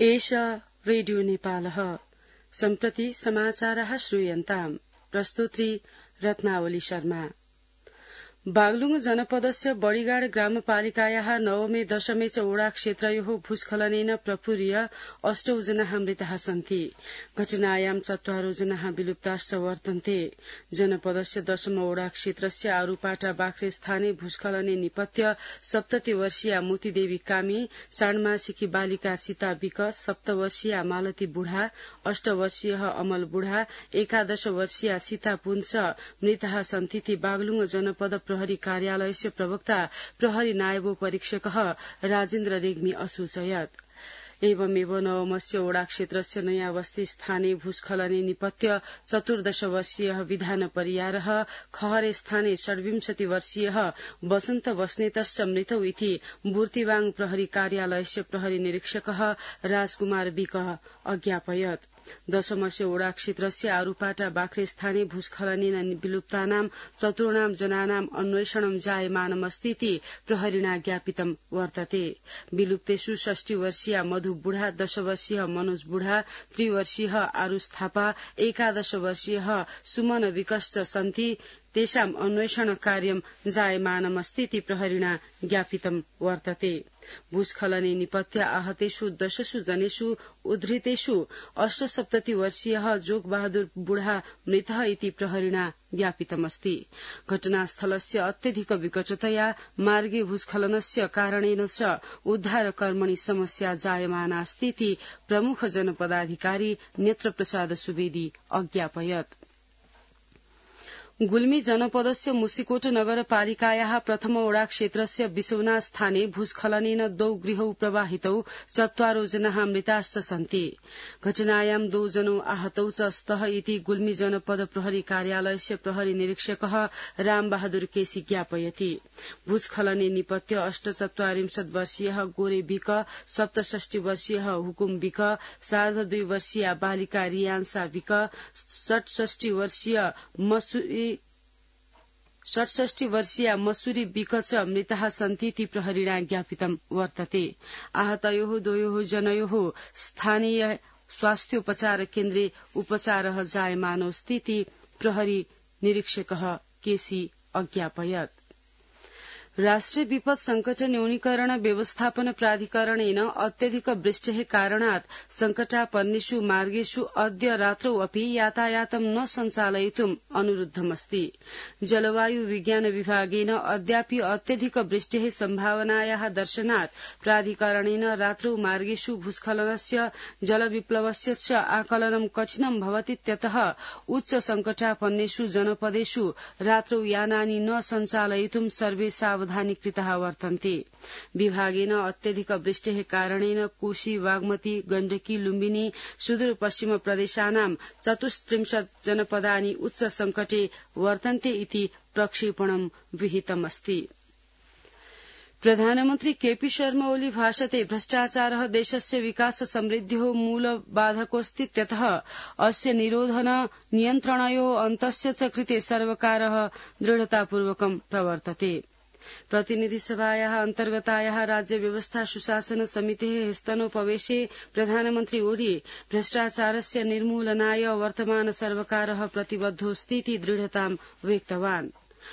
एषा रेडियो नेपालः सम्प्रति समाचारः श्रूयन्ताम् प्रस्तुत्री रत्नावली शर्मा। बागलुङ जनपदस्य बड़ीगाड ग्रामपालिकायाः 9मे 10मे च ओडा क्षेत्रयोः भूस्खलनेन प्रपूर्य 8 जनाः मृताः सन्ति। घटनायां 4 जनाः विलुप्ताश्च वर्तन्ते। जनपदस्य 10म ओडा क्षेत्रस्य आरूपाटा बाख्रे स्थाने भूस्खलने निपत्य 70 वर्षीया मोतीदेवी कामी, 6 मासिकी बालिका सीता विक, 7 वर्षीया मालती बुढा, 8 वर्षीय अमल बुढा, 11 वर्षीया सीता पुंस मृताः सन्ति। बागलुङ जनपद प्रहरी कार्यालयस्य प्रवक्ता प्रहरी नायब परीक्षकः राजेन्द्र रेग्मी असूचयत्। एवमेव 9मस्य ओडा क्षेत्रस्य नयाँ बस्ती स्थाने भूस्खलने निपत्य 14 वर्षीय विधान परियारः, खहरे स्थाने 26 वर्षीय वसन्त बस्नेतश्च मृतौ इति बुर्तिवाङ प्रहरी कार्यालयस्य प्रहरी निरीक्षकः राजकुमार विक अज्ञापयत्। 10मस्य ओडा क्षेत्रस्य आरूपाटा बाख्रे स्थाने भूस्खलनेन विलुप्तानां चतुर्णां जनानां अन्वेषणं जायमानमस्तीति प्रहरिणा ज्ञापितं वर्तते। विलुप्तेषु 60 वर्षीया मधु बुढा, 10 वर्षीय मनोज बुढा, 3 वर्षीय आरुष थापा, 11 वर्षीय सुमन विकश्च सन्ति। तेषां अन्वेषण कार्यं जायमानमस्तीति प्रहरिणा ज्ञापितं वर्तते। भूस्खलने निपत्य आहतेषु 10 जनेषु उद्धृतेषु 78 वर्षीय जोग बहादुर बुढा मृतः इति प्रहरिणा ज्ञापितमस्ति। घटनास्थलस्य अत्यधिक विकटतया मार्गे भूस्खलनस्य कारणेन च उद्धार कर्मणि समस्या जायमानास्तीति प्रमुख जनपदाधिकारी नेत्रप्रसाद सुवेदी अज्ञापयत्। गुल्मी जनपदस्य मुसिकोट नगरपालिकायाः प्रथम ओडा क्षेत्रस्य बिसौना स्थाने भूस्खलनेन 2 गृहौ प्रवाहितौ 4 जनाः मृताश्च सन्ति। घटनायां 2 जनौ आहतौ च स्तः इति गुल्मी जनपद प्रहरी कार्यालयस्य प्रहरी निरीक्षकः रामबहादुर केसी ज्ञापयति। भूस्खलने निपत्य 48 वर्षीय गोरे विक, 67 वर्षीय हुकुम विक, 2.5 वर्षीय बालिका रियान्सा विक, 67 वर्षीय मसूरी विक च मृताः सन्ति इति प्रहरिणा ज्ञापितं वर्तते। आहतयोः 2 जनयोः स्थानीय स्वास्थ्योपचार केन्द्रे उपचारः जायमानोऽस्तीति प्रहरी निरीक्षकः केसी अज्ञापयत्। राष्ट्रिय विपद संकट न्यूनीकरण व्यवस्थापन प्राधिकरणेन अत्यधिक वृष्टेः कारणात् संकटापन्नेषु मार्गेषु अद्य रात्रौ अपि यातायातं न सञ्चालयितुम् अनुरुद्धमस्ति। जलवायु विज्ञान विभागेन अद्यापि अत्यधिक वृष्टेः सम्भावनायाः दर्शनात् प्राधिकरणेन रात्रौ मार्गेषु भूस्खलनस्य जलविप्लवस्य च आकलनं कठिनं भवतीत्यतः उच्च संकटापन्नेषु जनपदेषु रात्रौ यानानि न सञ्चालयितुं सर्वे सावधानी कृताः वर्तन्ते। विभागेन अत्यधिक वृष्टेः कारणेन कोशी, बागमती, गण्डकी, लुम्बिनी, सुदूर पश्चिम प्रदेशानां 34 जनपदानि उच्च संकटे वर्तन्ते इति प्रक्षेपणं विहितमस्ति। प्रधानमन्त्री केपी शर्मा ओली भाषते भ्रष्टाचारः देशस्य विकास समृद्धेः मूलबाधकोऽस्तीत्यतः अस्य निरोधन नियन्त्रणयोः अन्तस्य च कृते सर्वकारः दृढतापूर्वकं प्रवर्तते। प्रतिनिधि सभायाः अन्तर्गतायाः राज्य व्यवस्था सुशासन समितेः स्तनोपवेशे प्रधानमन्त्री ओली भ्रष्टाचारस्य निर्मूलनाय वर्तमान सर्वकारः प्रतिबद्धोऽस्तीति दृढतां व्यक्तवान्।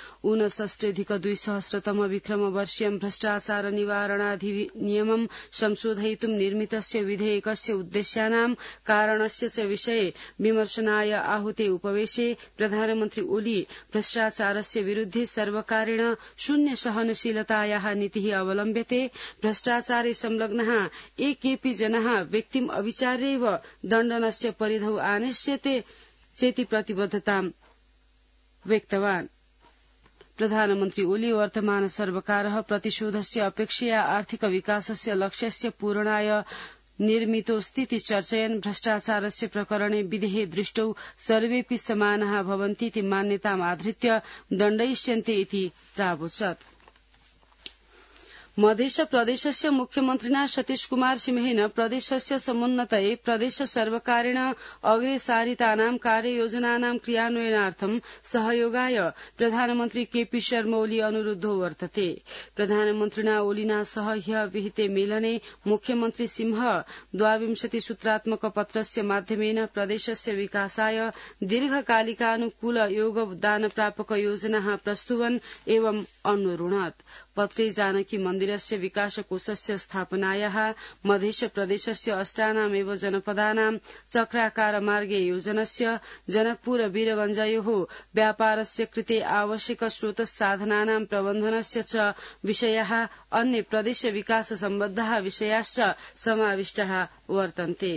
59,200 विक्रमवर्षीयं भ्रष्टाचार निवारणाधिनियमं संशोधयितुं निर्मितस्य विधेयकस्य उद्देश्यानां कारणस्य च विषये विमर्शनाय आहुते उपवेशे प्रधानमन्त्री ओली भ्रष्टाचारस्य विरुद्धे सर्वकारेण शून्य सहनशीलतायाः नीतिः अवलम्ब्यते, भ्रष्टाचारे संलग्नः ये केऽपि जनाः व्यक्तिम् अविचार्यैव दण्डनस्य परिधौ आनेष्यते चेति प्रतिबद्धतां व्यक्तवान्। प्रधानमन्त्री ओली वर्तमान सर्वकारः प्रतिशोधस्य अपेक्षया आर्थिक विकासस्य लक्ष्यस्य पूरणाय निर्मितोऽस्तीति चर्चयन् भ्रष्टाचारस्य प्रकरणे विधेः दृष्टौ सर्वेऽपि समानाः भवन्तीति मान्यताम् आधृत्य दण्डयिष्यन्ते इति प्रावोचत्। मध्य प्रदेशस्य मुख्यमन्त्रिणा सतीश कुमार सिंहेन प्रदेशस्य समुन्नतये प्रदेश सर्वकारेण अग्रे सारितानां कार्ययोजनानां क्रियान्वयनार्थं सहयोगाय प्रधानमन्त्री केपी शर्मा ओली अनुरुद्धो वर्तते। प्रधानमन्त्रिणा ओलिना सह ह्यः विहिते मेलने मुख्यमन्त्री सिंह 22 सूत्रात्मक पत्रस्य माध्यमेन प्रदेशस्य विकासाय दीर्घकालिकानुकूल योगदान प्रापक योजनाः प्रस्तुवन् एवं अनुरुणत्। पत्रे जानकी मन्दिरस्य विकासकोषस्य स्थापनायाः मध्य प्रदेशस्य अष्टानामेव जनपदानां चक्राकार मार्गे योजनस्य जनकपुर वीरगंजयोः व्यापारस्य कृते आवश्यक स्रोत साधनानां प्रबन्धनस्य च विषयाः अन्य प्रदेश विकास सम्बद्धाः विषयाश्च समाविष्टाः वर्तन्ते।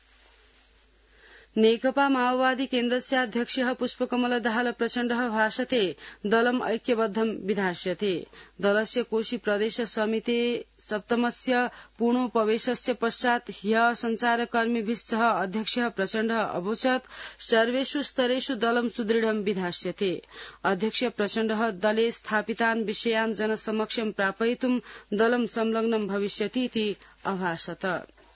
नेकपा माओवादी केन्द्रस्य अध्यक्षः पुष्पकमल दाहाल प्रचण्डः भाषते दलम् ऐक्यबद्धं विधास्यते। दलस्य कोशी प्रदेश समिते सप्तमस्य पूर्णोपवेशस्य पश्चात् ह्यः सञ्चारकर्मिभिः सह अध्यक्षः प्रचण्डः अवोचत् सर्वेषु स्तरेषु दलं सुदृढं विधास्यते। अध्यक्ष प्रचण्डः दले स्थापितान् विषयान् जनसमक्षं प्रापयितुं दलं संलग्नं भविष्यति इति अभाषत।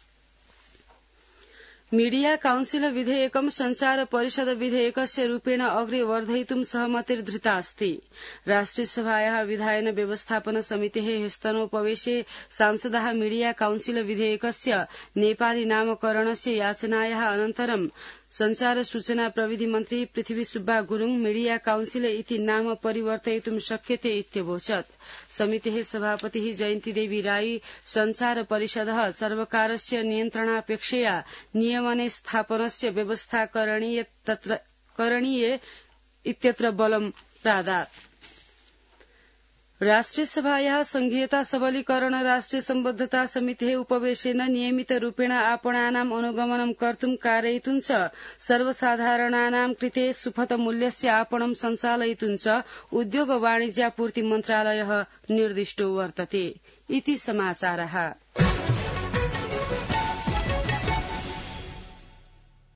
मीडिया काउन्सिल विधेयकं संचार परिषद विधेयकस्य रूपेण अग्रे वर्धयितुं सहमतिर्धृता अस्ति। राष्ट्रियसभायाः विधायन व्यवस्थापन समितेः ह्यस्तनोपवेशे सांसदाः मीडिया काउन्सिल विधेयकस्य नेपाली नामकरणस्य याचनायाः अनन्तरं संचार सूचना प्रविधि मन्त्री पृथ्वी सुब्बा गुरुङ मीडिया काउन्सिल इति नाम परिवर्तयितुं शक्यते इत्यवोचत्। समितेः सभापतिः जयन्तीदेवी राई संचार परिषदः सर्वकारस्य नियन्त्रणापेक्षया नियमने स्थापनस्य व्यवस्था करणीय इत्यत्र बलं प्रादात्। राष्ट्रियसभायाः संघीयता सबलीकरण राष्ट्रिय सम्बद्धता समितेः उपवेशेन नियमितरूपेण आपणानाम् अनुगमनं कर्तुं कारयितुं च सर्वसाधारणानां कृते सुपथमूल्यस्य आपणं सञ्चालयितुं च उद्योग वाणिज्यापूर्ति मन्त्रालयः निर्दिष्टो वर्तते इति समाचारः।